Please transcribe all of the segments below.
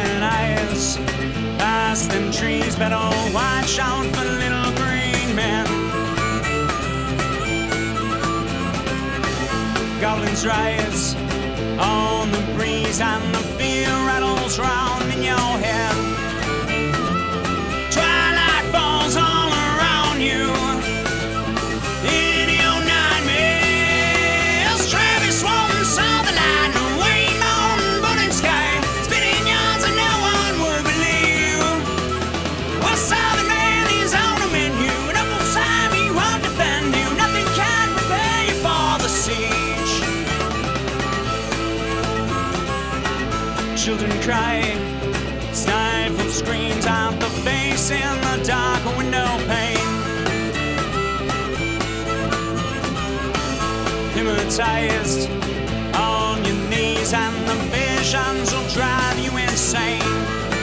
Crying eyes past them trees, better watch out for little green men. Goblins rise on the breeze and the fear rattles round in your head. Twilight falls all around you in your nightmares. Travis Walton saw the light and Wayne Mountain burning sky, spinning yarns and no one would believe. Well, Southern man is on the menu, and up on time he won't defend you. Nothing can prepare you for the siege. Children cry, stifled screams out the face in the dark window pane. Hypnotized on your knees and the visions will drive you insane.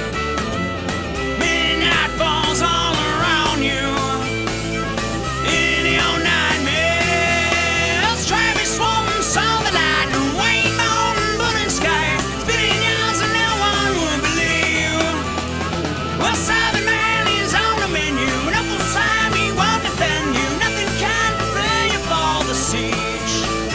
Midnight falls all around you in your nightmares. Travis Walton saw the light and Wayne Mountain burning sky, spitting yarns and no one would believe. Well, Southern man is on the menu, and up on time he won't defend you. Nothing can prepare you for the siege.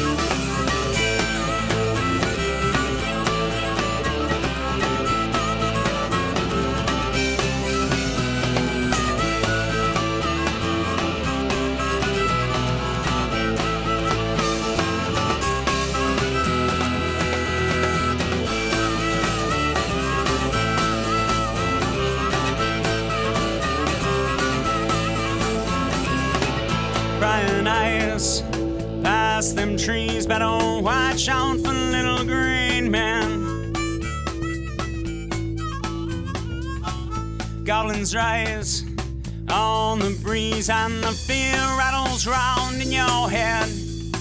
Crying eyes past them trees, better watch out for little green men. Goblins rise on the breeze and the fear rattles round in your head.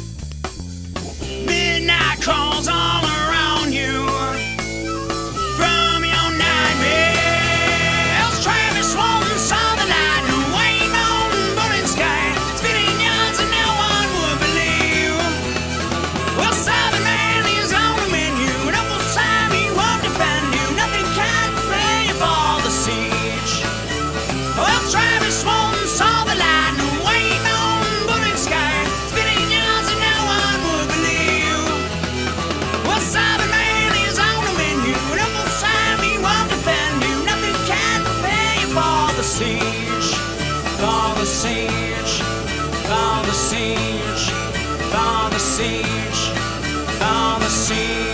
Midnight crawls all around you from your nightmares. Travis Walton saw the light and Wayne Mountain burning sky, spitting yarns and no one would believe. Well, Southern man is on the menu, and up on time he won't defend you. Nothing can prepare you for the siege. Well, Travis Walton saw the light and Wayne Mountain burning sky, spitting yarns and no one would believe. Well, Southern man is on the menu, and up on time he won't defend you. Nothing can prepare you for the siege. For the siege. For the siege. For the siege. For the siege.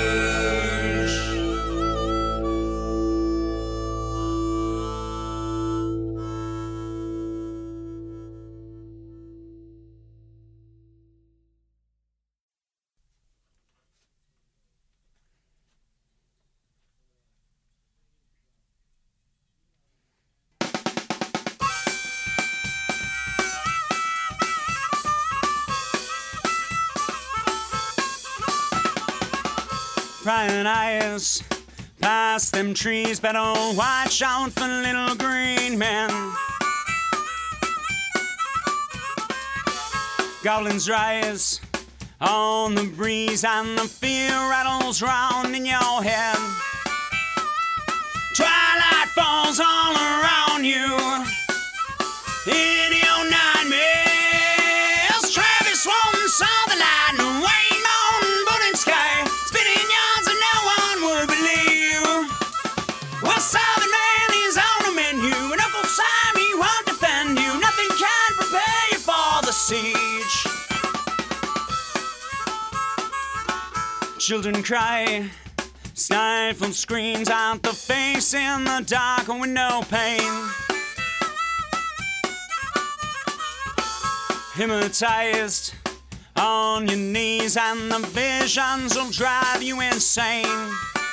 Crying eyes past them trees, better watch out for little green men. Goblins rise on the breeze and the fear rattles round in your head. Twilight falls all around you in your nightmares. Travis Walton saw the light and Wayne Mountain burning sky, spitting yarns and no one would believe. Well, Southern man is on the menu, and up on time he won't defend you. Nothing can prepare you for the siege. Children cry, stifled screams out the face in the dark window pane. Hypnotized on your knees and the visions will drive you insane.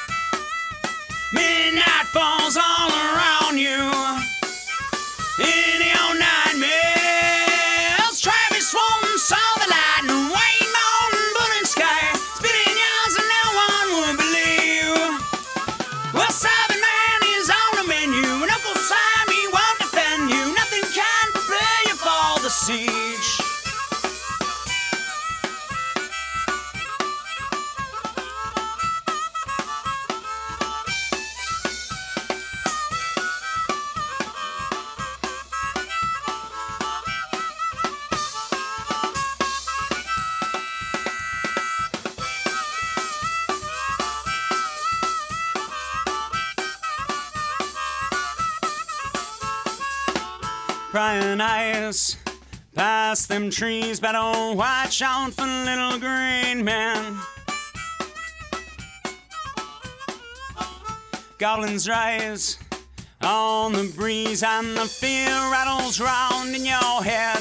Midnight falls all around you in your nightmares. Travis Walton saw the light and Wayne Mountain burning sky, spitting yarns and no one would believe. Well, Southern man is on the menu, and up on time he won't defend you. Nothing can prepare you for the siege. Prying eyes past them trees, better watch out for little green men. Goblins rise on the breeze and the fear rattles round in your head.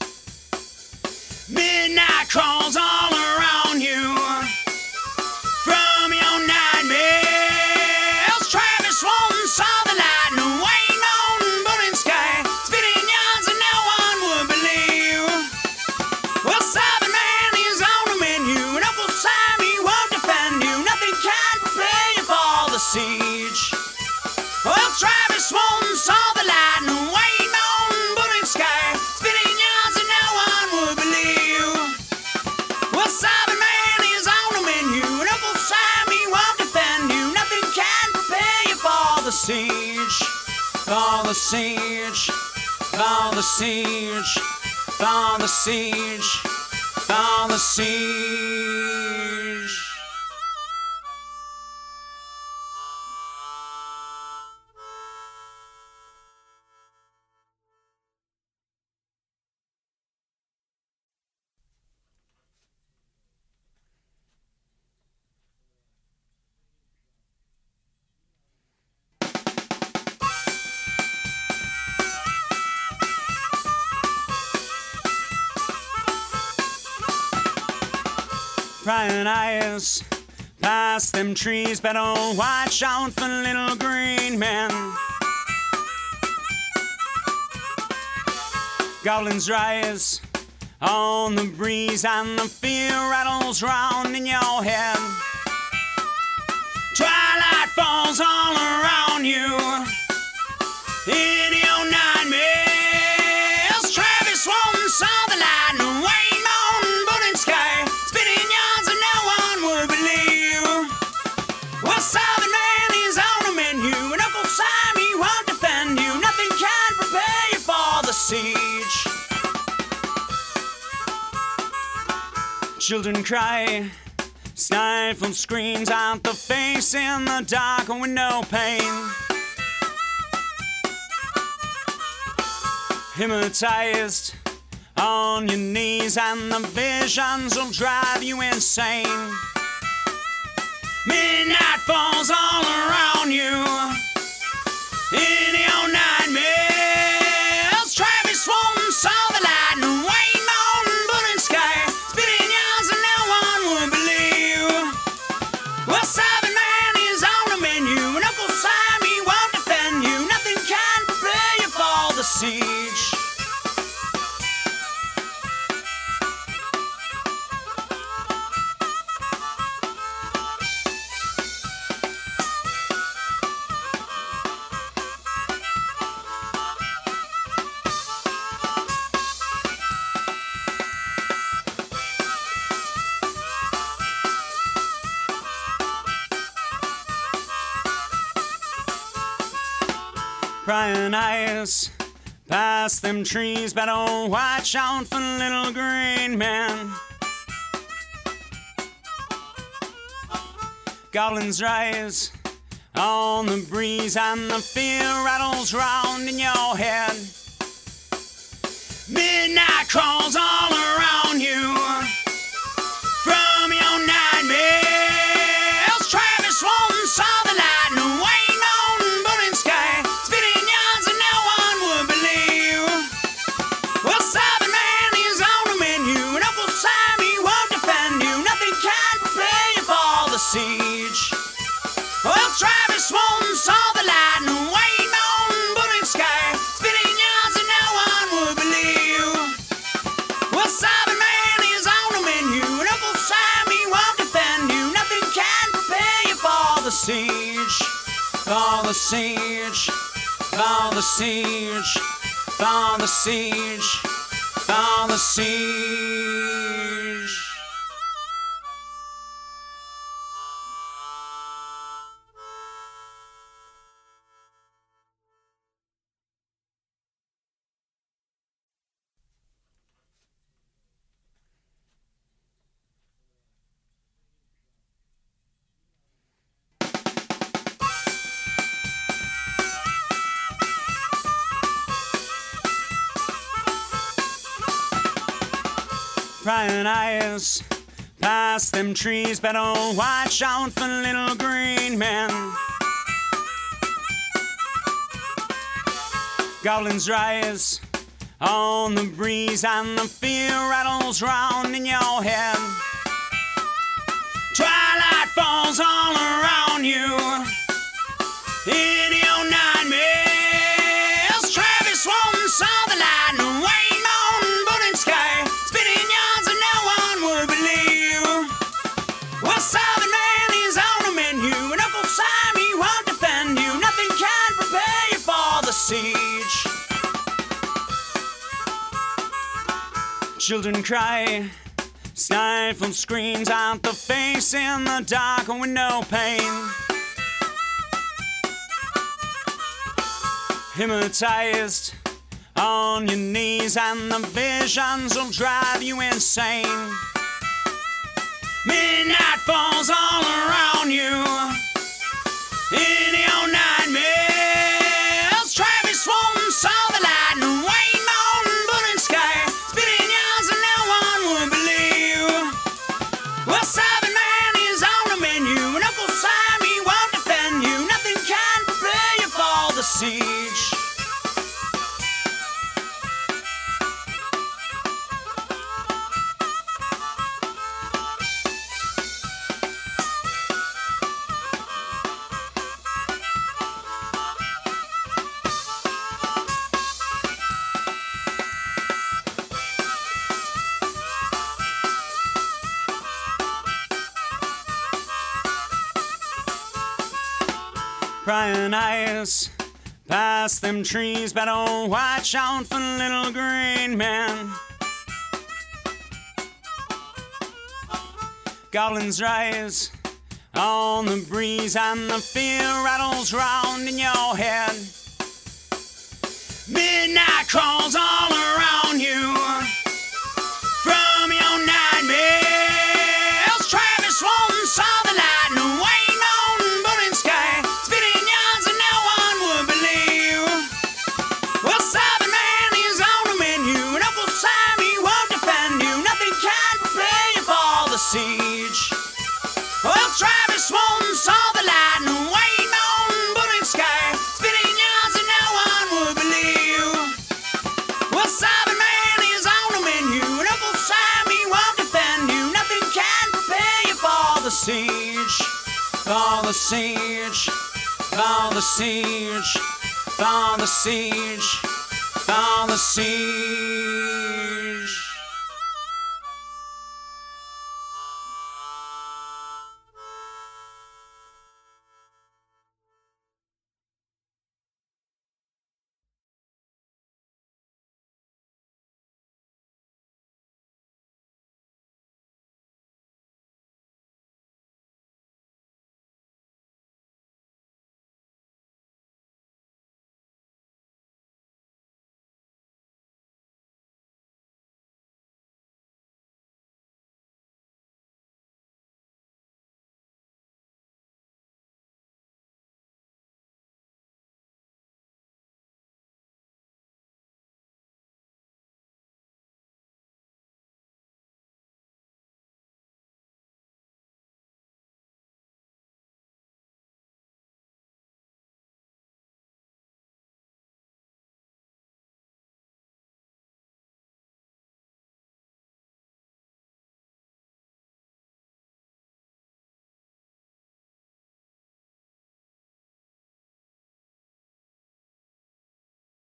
Midnight crawls all around you from your nightmares. Travis Walton saw the light and waiting on the burning sky, spitting yarns and no one would believe. Well, Southern Man is on the menu, and Uncle Sammy won't defend you. Nothing can prepare you for the siege. Well, Travis Walton saw the light and waiting on the burning sky, spitting yarns and no one would believe. Well, Southern Man is on the menu, and Uncle Sammy won't defend you. Nothing can prepare you for the siege, for the siege, for the siege, for the siege, for the siege. Prying eyes past them trees, better watch out for little green men. Goblins rise on the breeze and the fear rattles round in your head. Twilight falls all around you in your nightmares. Travis Walton saw the light and waiting on the burning sky, spitting yarns and no one would believe. Well, Southern Man is on the menu, and Uncle Sammy won't defend you. Nothing can prepare you for the siege. Children cry, stifled screams out the face in the dark window pane. Hypnotized on your knees, and the visions will drive you insane. Midnight falls all around you in your nightmares. Travis Walton saw the light and waiting on the burning sky, spitting yarns and no one would believe. Well, Southern Man is on the menu, and Uncle Sammy won't defend you. Nothing can prepare you for the siege. Prying eyes past them trees, better watch out for little green men. Goblins rise on the breeze and the fear rattles round in your head. Midnight crawls all around you from your nightmares. Travis Walton saw the light and waiting on the burning sky, spitting yarns and no one would believe. Well, Southern Man is on the menu, and Uncle Sammy won't defend you. Nothing can prepare you for the siege. Well, Travis Walton saw the light and waiting on the burning sky, spitting yarns and no one would believe. Well, Southern Man is on the menu, and Uncle Sammy won't defend you. Nothing can prepare you for the siege, for the siege, for the siege, for the siege, for the siege. Prying eyes past them trees, better watch out for little green men. Goblins rise on the breeze and the fear rattles round in your head. Twilight falls all around you in your nightmares. Travis Walton saw the light in a white mountain burning sky, spitting yarns that no one would believe. Well, Southern Man is on the menu, and Uncle Sam, he won't defend you. Nothing can prepare you for the siege. Children cry, stifled screams out the face in the dark window pane. Hypnotized on your knees, and the visions will drive you insane. Midnight falls all around you in your nightmares. Travis Walton saw the light in a white mountain burning sky, spitting yarns that no one would believe. Well, Southern Man is on the menu, and Uncle Sam, he won't defend you. Nothing can prepare you for the siege. Prying eyes past them trees, better watch out for little green men. Goblins rise on the breeze, and the fear rattles round in your head. Midnight crawls all around you from your nightmares. Travis Walton saw the light in a white mountain burning sky, spitting yarns that no one would believe. Well, Southern Man is on the menu, and Uncle Sam, he won't defend you. Nothing can prepare you for the siege. Well, Travis Walton saw the light in a white mountain burning sky, spitting yarns that no one would believe. Well, Southern Man is on the menu, and Uncle Sam, he won't defend you. Nothing can prepare you for the siege. For the siege. For the siege. For the siege. For the siege.